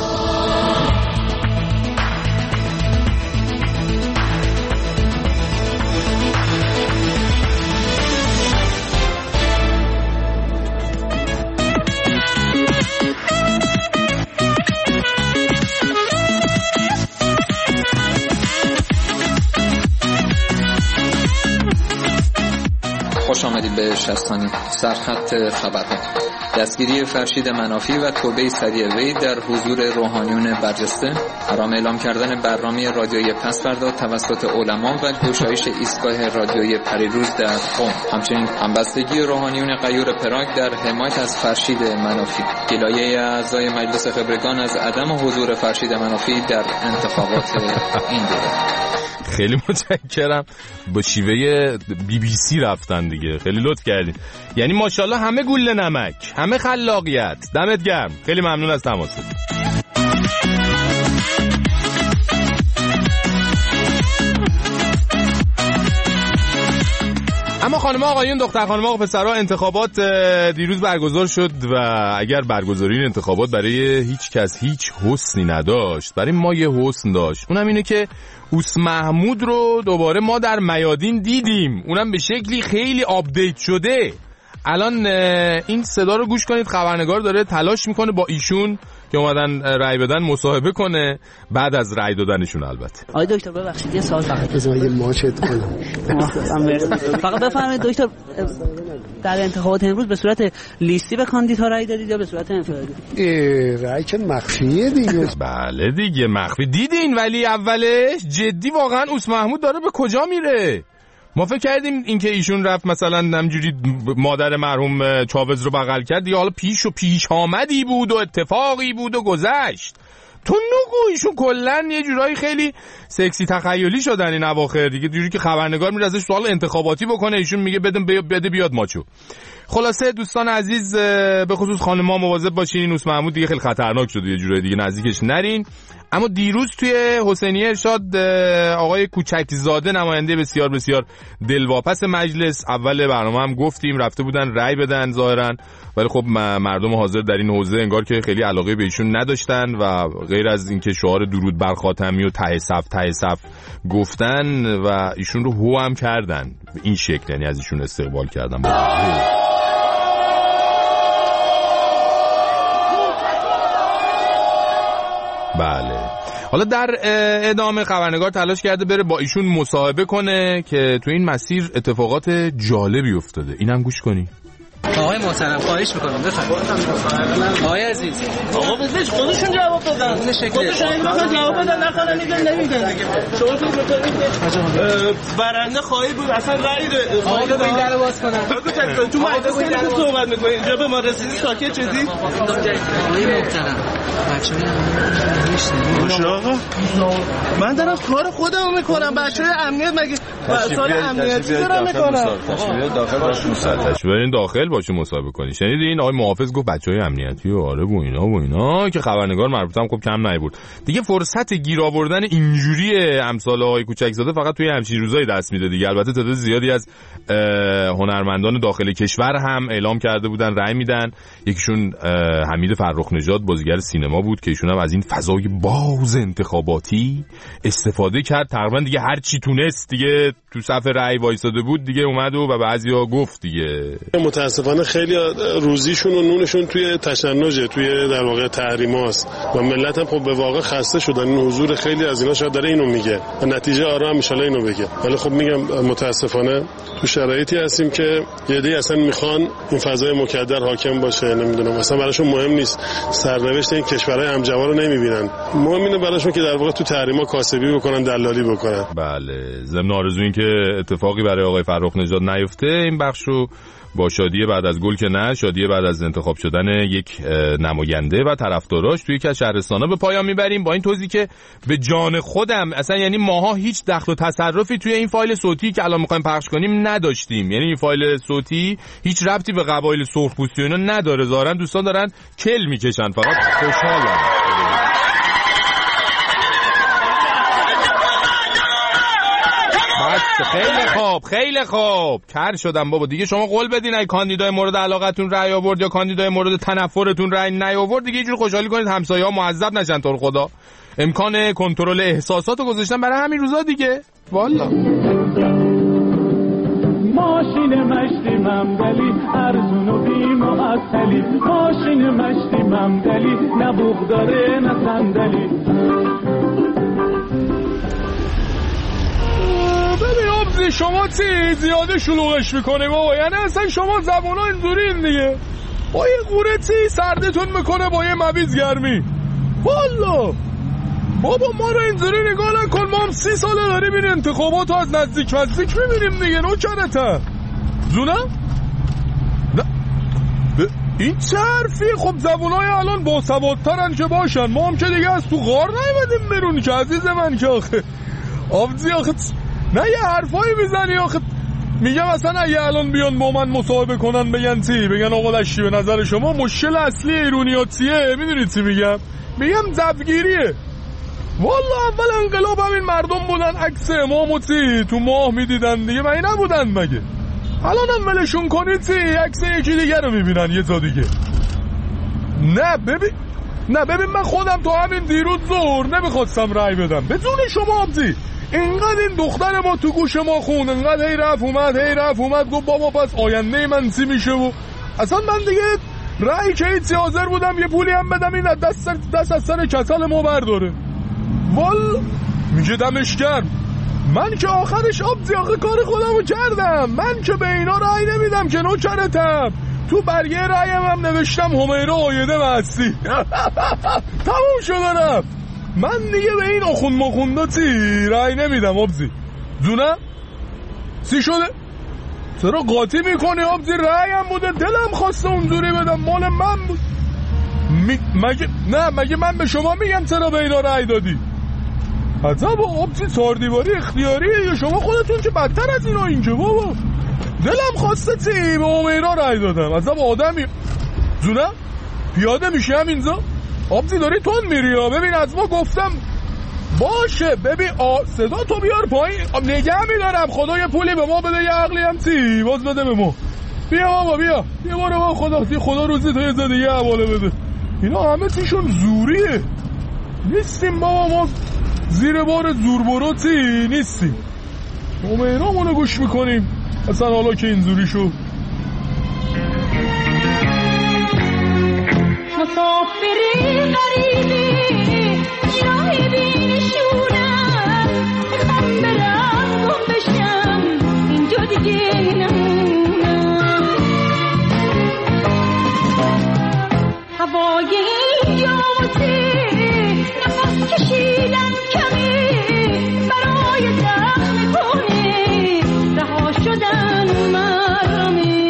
خوش آمدید به شستانی. سرخط خبرها: دستگیری فرشید منافی و توبه سریع وی در حضور روحانیون برجسته، حرام اعلام کردن برنامه رادیویی پس‌فردا توسط علما و گشایش ایستگاه رادیویی پریروز در قم، همچنین همبستگی روحانیون غیور پراگ در حمایت از فرشید منافی، گلایه اعضای مجلس خبرگان از عدم حضور فرشید منافی در انتخابات این دوره. خیلی متشکرم. با شیوه BBC رفتن دیگه، خیلی لطف کردین. یعنی ماشاءالله همه گوله نمک، همه خلاقیت. دمت گرم، خیلی ممنون از تماست. اما خانم آقایون، دختر خانم آقا پسرها، انتخابات دیروز برگزار شد و اگر برگزاری این انتخابات برای هیچ کس هیچ حسنی نداشت، برای ما یه حسن داشت. اونم اینه که اوس محمود رو دوباره ما در میادین دیدیم، اونم به شکلی خیلی آپدیت شده. الان این صدا رو گوش کنید، خبرنگار داره تلاش میکنه با ایشون که اومدن رأی بدن مصاحبه کنه بعد از رأی دادنشون. البته آقای دکتر ببخشید یه سوال فقط بذارید ماچت کنم. فقط بفرمایید دکتر، در انتخابات امروز به صورت لیستی به کاندیدها رأی دادید یا به صورت انفرادی؟ رأی که مخفیه دیگه. بله دیگه مخفی. دیدین ولی اولش جدی واقعا اوس محمود داره به کجا میره؟ ما فکر کردیم اینکه ایشون رفت مثلا همجوری مادر مرحوم چاوز رو بغل کرد دیگه، حالا پیش آمدی بود و اتفاقی بود و گذشت. تو نگو ایشون کلن یه جورایی خیلی سکسی تخیلی شدن این اواخر دیگه، جوری که خبرنگار میره ازش سوال انتخاباتی بکنه، ایشون میگه بده بیاد ماچو. خلاصه دوستان عزیز، به خصوص خانم‌ها مواظب باشین، این اوس محمود دیگه خیلی خطرناک شده، یه جورایی دیگه نزدیکش نرین. اما دیروز توی حسینیه ارشاد آقای کوچکزاده، نماینده بسیار بسیار دلواپس مجلس، اول برنامه هم گفتیم رفته بودن رأی بدن ظاهرا، ولی خب مردم حاضر در این حوزه انگار که خیلی علاقه به ایشون نداشتن و غیر از اینکه شعار درود بر خاتمی و ته صف گفتن و ایشون رو هو هم کردن به این شکل، یعنی از ایشون استقبال کردن. بله. حالا در ادامه خبرنگار تلاش کرده بره با ایشون مصاحبه کنه که تو این مسیر اتفاقات جالبی افتاده، اینم گوش کنی. آقای محترم خواهش میکنم بفرمایید. آقای عزیز آقا بذارش خودشون جواب بدن. خودشون این وقت جواب بدن، نخوانن نمیگن دیگه. شما فکر می‌کنید برنده خواهی بود اصلا رأی آقا به این در باز کنن. تو مجلس صحبت می‌کنید، اینجا به ما رسیدی ساکت شدی؟ آقای محترم بچه‌ها آقا من دارم کار خودمو میکنم، بچه‌های امنیت مگه سال امنیتی دارم میکنم. داخل باشه مصاحبه کنی. شنیدین آقای محافظ گفت بچهای امنیتی و آره و اینا که خبرنگار مربوطه هم خب کم نیبود دیگه. فرصت گیر آوردن اینجوری امثال آقای کوچکزاده فقط توی همچین روزایی دست میده دیگه. البته تعداد زیادی از هنرمندان داخل کشور هم اعلام کرده بودن رأی میدن. یکیشون حمید فرخ نژاد بازیگر سینما بود که ایشون هم از این فضای باز انتخاباتی استفاده کرد، تقریبا دیگه هر چی تونست دیگه تو صف رأی وایساده بود دیگه اومد و بعضیا گفت دیگه. متاسفانه خیلی روزیشون و نونشون توی تشنجه، توی در واقع تحریماست و ملت هم خب به واقع خسته شدن. این حضور خیلی از اینا شاید داره اینو میگه و نتیجه آرام ان شاءالله اینو بگه. ولی خب میگم متاسفانه تو شرایطی هستیم که یه عده‌ای اصلا میخوان این فضای مکدر حاکم باشه. نمیدونم اصلا براشون مهم نیست، سرنوشت این کشورهای همجوار رو نمیبینن. مهم اینه براشون که در واقع تو تحریما کاسبی بکنن، دلالی بکنن. بله، ضمن آرزو این که اتفاقی برای آقای فرخ نژاد نیفته. این بخشو با شادی بعد از گل که نه، شادی بعد از انتخاب شدن یک نماینده و طرفداراش توی یکی از شهرستان‌ها به پایان میبریم با این توضیح که به جان خودم اصلا یعنی ماها هیچ دخل و تصرفی توی این فایل صوتی که الان می‌خوایم پخش کنیم نداشتیم. یعنی این فایل صوتی هیچ ربطی به قبایل سرخپوستی و اینا نداره. ظاهرا دوستان دارن کل میکشن، فقط خوشحالن. خیلی خوب کر شدم بابا دیگه. شما قول بدین اگه کاندیدای مورد علاقتون رأی آورد یا کاندیدای مورد تنفرتون رأی نیاورد دیگه یه جور خوشحالی کنید همسایه‌ها معذب نشن. تو رو خدا امکان کنترل احساساتو گذاشتن برای همین روزا دیگه. والا ماشین مشتی ممدلی ارزون و بی معطلی، ماشین مشتی ممدلی نه بوق داره نه صندلی. ببین آبزی شما چی زیاده شلوغش میکنه بابا، یعنی اصلا شما زبونا اینجورین دیگه. با یه قوره چی سردتون میکنه با یه مبیز گرمی. والا بابا ما رو اینجوری نگاه نکن، ما هم 30 ساله داریم این انتخاباتو از نزدیک میبینیم دیگه. نوکرته زونه نه این چه حرفیه؟ خب زبونای الان باسوادترن که باشن، ما هم که دیگه از تو غار نیومدیم برون که عزیز من که آخه آبزی آخه نه یه حرفایی میزنی آخه. میگم اصلا اگه الان بیان با من مصاحبه کنن بگن چی؟ بگن آقا لشی به نظر شما مشکل اصلی ایرونیات چیه؟ میدونید چی میگم زبگیریه. والا اول انقلاب همین مردم بودن عکس امام و چی تو ماه میدیدن دیگه، مگه نبودن مگه؟ الان هم ولشون کنید چی عکس یکی دیگه رو میبینن یه جا دیگه. نه ببین من خودم تو همین دیروز ظهر نمیخواستم رای بدم بدون شما آبزی. اینقدر این دختر ما تو گوش ما خون، اینقدر هی رفت اومد گفت بابا پس آینده من چی میشه و اصلا من دیگه رای که هیچی حاضر بودم یه پولی هم بدم این دست از سر کسل ما برداره. وال میگه دمش گرم. من که آخرش آبزی آخه کار خودمو کردم. من که به اینا رای نمیدم که نوکرتم. تو برگه رایم هم نوشتم همیرا آیده و هستی. تموم شده رفت. من دیگه به این آخوند مخوندا چی رای نمیدم آبزی. زونه چی شده؟ چرا قاطی میکنی آبزی؟ رایم بوده دلم خواسته اونجوری بدم، مال من بود. مگه من به شما میگم چرا به اینا رای دادی؟ عجب آبزی چهاردیواری اختیاریه یا شما خودتون که بدتر از اینا اینجا بابا. دلم خواسته چی به همیرا رای دادم. عجب آدمی. زونه پیاده میشی هم اینجا آبزی داری تون میری ها. ببین از ما گفتم باشه. ببین صدا تو بیار پایین نگه میدارم. خدا یه پولی به ما بده یه عقلی هم چی باز بده به ما. بیا بابا بیا بارو با خدا روزی تو یه زده یه حواله بده. اینا همه چیشون زوریه. نیستیم بابا ما زیر بار زوربرو چی نیستیم. همیرامونو گوش میکنیم اصلا حالا که این زوری شو. مسافری غریبی راهی بینشونم، میخوام برم گم بشم اینجا دیگه نمونم. هوای اینجا واسه نفس کشیدن کمی، برای زخم کنه رها شدن مرمی.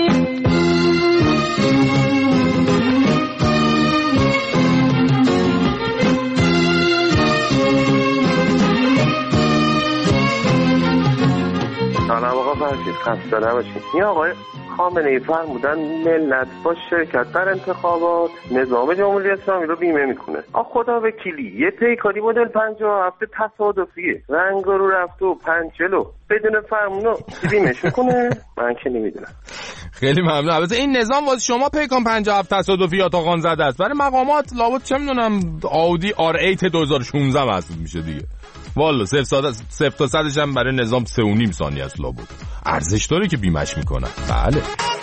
سلام آقا فرشید، خسته نباشید. این آقای خامنه‌ای فرمودن ملت با شرکت در انتخابات نظام جمهوری اسلامی رو بیمه میکنه. خدا وکیلی یه پیکانی مدل 57 تصادفیه رنگ رو رفته و 5 جلو بدون فرمونو بیمهش میکنه. من که نمیدونم. خیلی ممنون. البته این نظام واسه شما پیکان 57 تصادفی یا تاقان زده است، برای مقامات لابد چه میدونم آودی R8 2016 محسوب میشه دیگه. والا 0 تا 100 هم برای نظام 3.5 ثانیه است لابد. ارزش داره که بیمش میکنن. بله.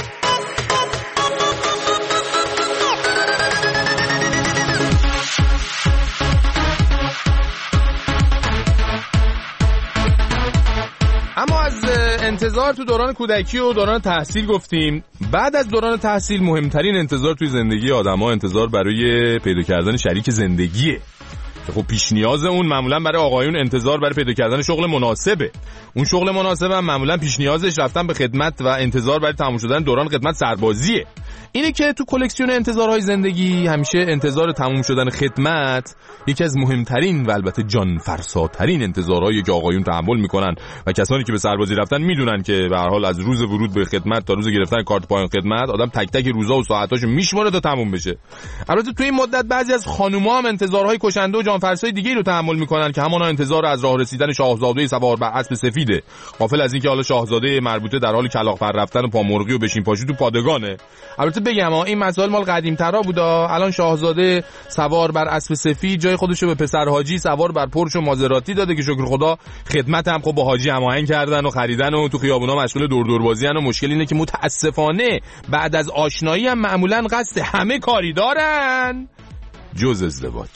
اما از انتظار تو دوران کودکی و دوران تحصیل گفتیم. بعد از دوران تحصیل مهمترین انتظار توی زندگی آدم‌ها انتظار برای پیدا کردن شریک زندگیه. خب پیش نیاز اون معمولا برای آقایون انتظار برای پیدا کردن شغل مناسبه. اون شغل مناسب هم معمولا پیش نیازش رفتن به خدمت و انتظار برای تموم شدن دوران خدمت سربازیه. اینه که تو کلکسیون انتظارهای زندگی همیشه انتظار تموم شدن خدمت یکی از مهمترین و البته جانفرساترین انتظارهایی که آقایون تحمل میکنن و کسانی که به سربازی رفتن میدونن که به هر حال از روز ورود به خدمت تا روز گرفتن کارت پایان خدمت آدم تک تک روزا و ساعتاشو میشماره تا تموم بشه. البته تو این مدت بعضی از خانوما هم انتظارهای کشنده و جانفرسای دیگه رو تحمل میکنن که همانا انتظار از راه رسیدن شاهزاده سوار بر اسب سفیده، غافل از اینکه حالا شاهزاده مربوطه در حال کلاغ پر رفتن و پامرغی و بشین پاشو تو پادگانه. البته بگم این مسائل مال قدیم‌ترا بودا. الان شاهزاده سوار بر اسب سفید جای خودشو به پسر حاجی سوار بر پورش و مازراتی داده که شکر خدا خدمت هم خب با حاجی هماهنگ کردن و خریدن و تو خیابونا مشغول دور بازی ان و مشکل اینه که متاسفانه بعد از آشنایی هم معمولا قصد همه کاری دارن جز ازدواج.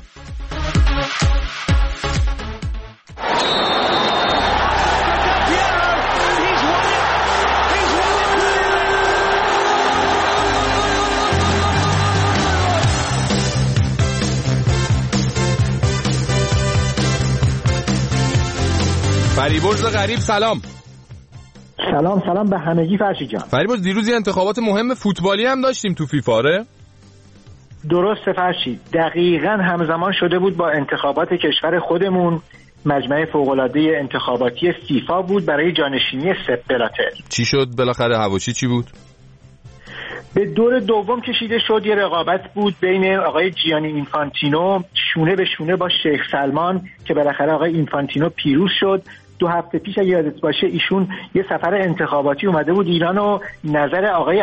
فریبرز غریب سلام. سلام به همگی فرشید جان. فریبرز دیروز انتخابات مهم فوتبالی هم داشتیم تو فیفا. درسته فرشید، دقیقاً همزمان شده بود با انتخابات کشور خودمون. مجمع فوق‌العاده انتخاباتی فیفا بود برای جانشینی سپ بلاتر. چی شد بالاخره؟ حواشی چی بود؟ به دور دوم کشیده شد. یه رقابت بود بین آقای جیانی اینفانتینو شونه به شونه با شیخ سلمان که بالاخره آقای اینفانتینو پیروز شد. 2 هفته پیش اگه یادت باشه ایشون یه سفر انتخاباتی اومده بود ایران و نظر آقای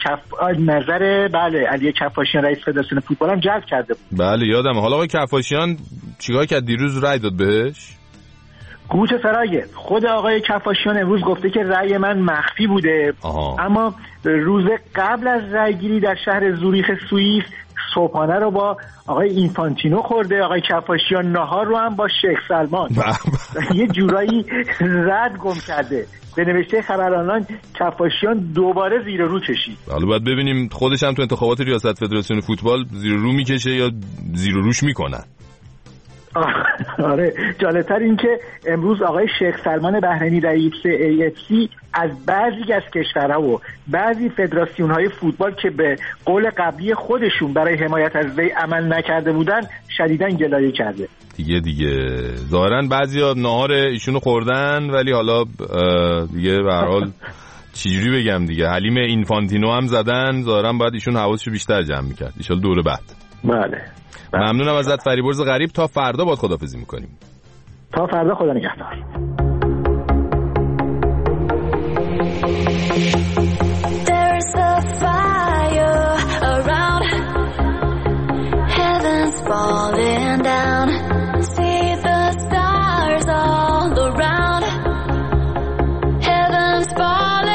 علی کفاشیان رئیس فدراسیون فوتبال هم جلب کرده بود. بله یادمه. حالا آقای کفاشیان چیکار کرد؟ دیروز رأی داد بهش؟ گوش سرایه. خود آقای کفاشیان امروز گفته که رأی من مخفی بوده. اما روز قبل از رأیگیری در شهر زوریخ سوئیس صبحانه رو با آقای اینفانتینو خورده. آقای کفاشیان نهار رو هم با شیخ سلمان. یه جورایی رد گم کرده. به نوشته خبرانان کفاشیان دوباره زیر رو کشید. حالا باید ببینیم خودش هم تو انتخابات ریاست فدراسیون فوتبال زیر رو میکشه یا زیر روش میکنن. آره جالبتر این که امروز آقای شیخ سلمان بحرینی رئیس AFC از بعضی از کشورها و بعضی فدراسیون‌های فوتبال که به قول قبلی خودشون برای حمایت از وی عمل نکرده بودن شدیداً گلایه کرده. دیگه ظاهراً بعضیا ناهار ایشونو خوردن ولی حالا دیگه به هر حال چجوری بگم دیگه حلیم اینفانتینو هم زدن. ظاهراً باید ایشون حواسشو بیشتر جمع می‌کرد. ان شاءالله دور بعد. بله. ممنونم ازت فریبرز غریب. تا فردا باید خداحافظی میکنیم. تا فردا خدا نگهدار. There's a fire around, heaven's falling down, see the stars all around, heaven's falling.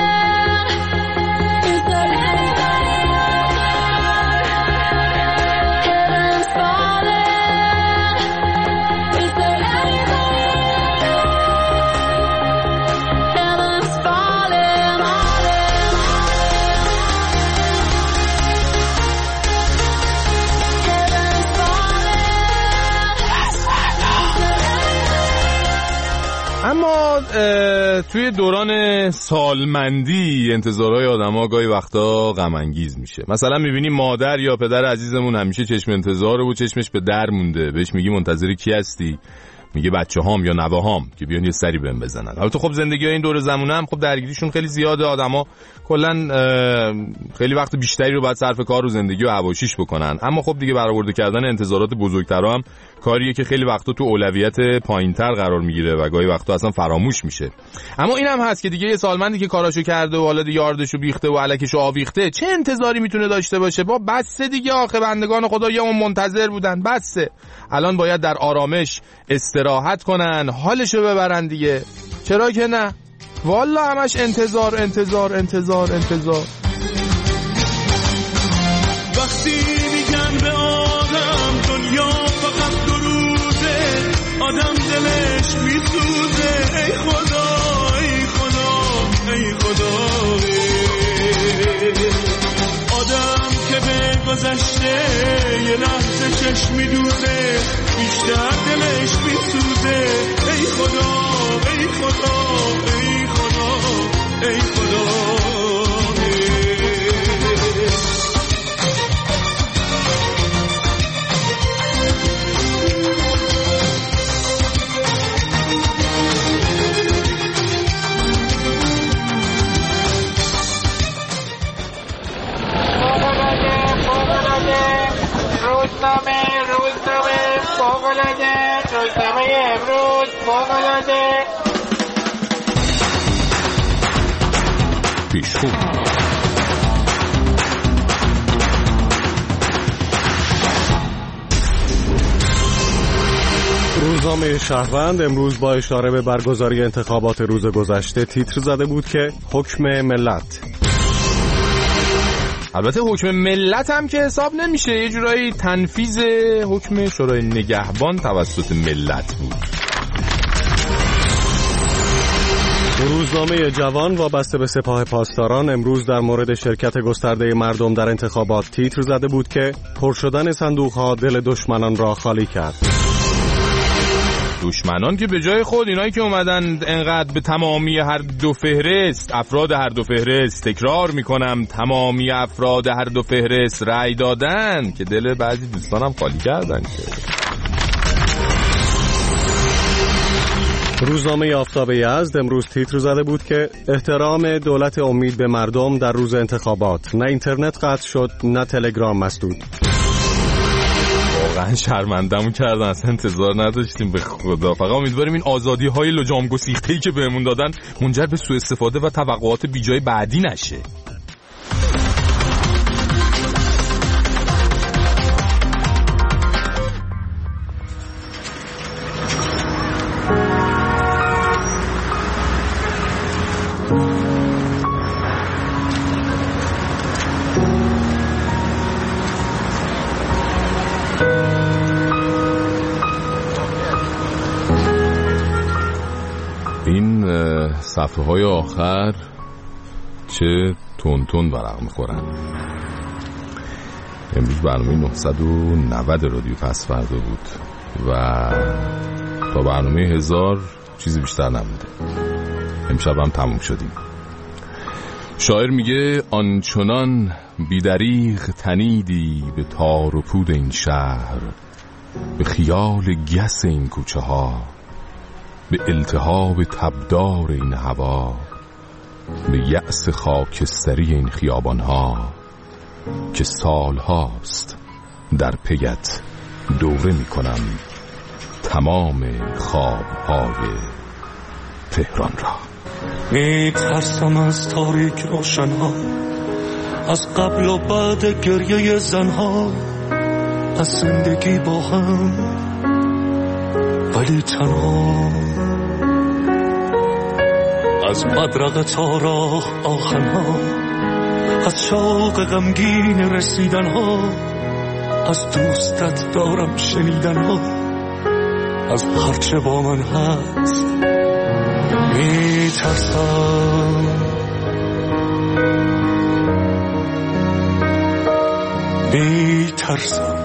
Is there anybody out there? Heaven's falling. Is there anybody out there? Heaven's falling on them. Heaven's falling. اما توی دوران سالمندی انتظارهای آدم‌ها گاهی وقتا غم انگیز میشه. مثلا میبینی مادر یا پدر عزیزمون همیشه چشم انتظاره و چشمش به در مونده. بهش میگی منتظر کی هستی؟ میگه بچه‌هام یا نوه‌هام که بیان یه سری بهم بزنن. البته خب زندگی‌های این دور زمونه هم خب درگیریشون خیلی زیاده. آدما کلاً خیلی وقت بیشتری رو باید صرف کار و زندگی و حواشیش بکنن. اما خب دیگه برآورده کردن انتظارات بزرگترا هم کاریه که خیلی وقتا تو اولویت پایینتر قرار میگیره و گاهی وقتا اصلا فراموش میشه. اما اینم هست که دیگه یه سالمندی که کاراشو کرده و حالا دیگه یاردشو بیخته و الکشو آویخته چه انتظاری میتونه داشته باشه؟ با بسه دیگه، آخه بندگان خدا یه اون منتظر بودن، بسه. الان باید در آرامش استراحت کنن، حالشو ببرن دیگه. چرا که نه؟ والا همش انتظار انتظار انتظار انتظار. وقتی میگن به آدم دنیا فقط 2 روزه، آدم دلش میسوزه. ای خدا ای خدا ای خدا، آدم که به گذشته یه لحظه چشم میدوزه، بیشتر دلش میسوزه. ای خدا ای خدا ای خدا ای خدا. روزنامه امروز فوق‌العاده. پیشخون روزنامه شهروند امروز با اشاره به برگزاری انتخابات روز گذشته تیتر زده بود که حکم ملت. البته حکم ملت هم که حساب نمیشه، یه جورایی تنفیذ حکم شورای نگهبان توسط ملت بود. روزنامه جوان وابسته به سپاه پاسداران امروز در مورد شرکت گسترده مردم در انتخابات تیتر زده بود که پر شدن صندوق‌ها دل دشمنان را خالی کرد. دشمنان که به جای خود، اینایی که اومدن انقدر به تمامی هر 2 فهرست، افراد هر 2 فهرست، تکرار میکنم تمامی افراد هر 2 فهرست رأی دادن که دل بعضی دوستانم خالی کردن. روزنامه آفتاب یزد امروز تیتر زده بود که احترام دولت امید به مردم در روز انتخابات، نه اینترنت قطع شد نه تلگرام مسدود. واقعا شرمنده‌مون کردن، اصلا انتظار نداشتیم به خدا. فقط امیدواریم این آزادی‌های لجام گسیخته‌ای که بهمون دادن منجر به سوء استفاده و توقعات بیجای بعدی نشه. صفحه های آخر چه تون ورق میخورن. امروز برنامه 990 رادیو پس فردا بود و تا برنامه 1000 چیزی بیشتر نمونده. امشب هم تموم شدیم. شاعر میگه آنچنان بیدریغ تنیدی به تار و پود این شهر، به خیال گس این کوچه ها، به التهاب تبدار این هوا، به یأس خاکستری این خیابان ها که سال هاست در پیت دوره می کنم تمام خواب های تهران را. می ترسم از تاریک روشن ها، از قبل و بعد گریه زن ها، از زندگی با هم ولی تنها، از مدرق تا راه آخن ها، از شوق غمگین رسیدن ها، از دوستت دارم شنیدن ها، از هرچه با من هست می ترسم، می ترسم.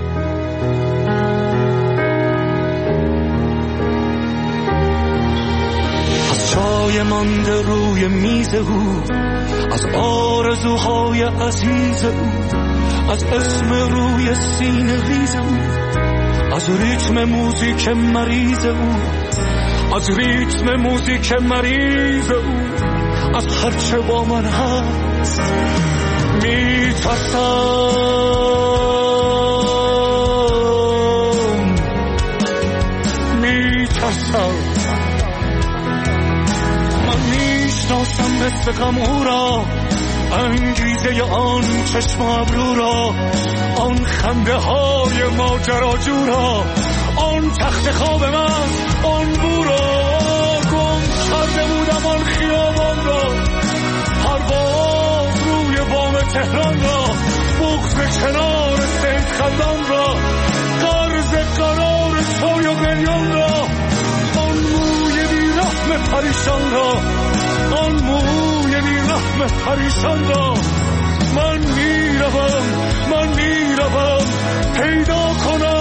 از چای مانده روی میز او، از آرزوهای عزیز او، از اسم روی سینه ریز او، از ریتم موزیک مریض او، از ریتم موزیک مریض او، از هرچه با من هست می ترسم، ترسم. من میشناسم مثل غم او را، انگیزه آن چشم ابرو را، آن خنده های ماجراجو را، آن تخت خواب من، آن بو را. گم کرده بودم آن خیابان را، پرواز روی بام تهران را، بغض کنار سید خندان را، قرض قرار سوی و قلیان را، آن موی بی رحم پریشان را، آن موی بی رحم پریشان را. من میروم پیدا کنم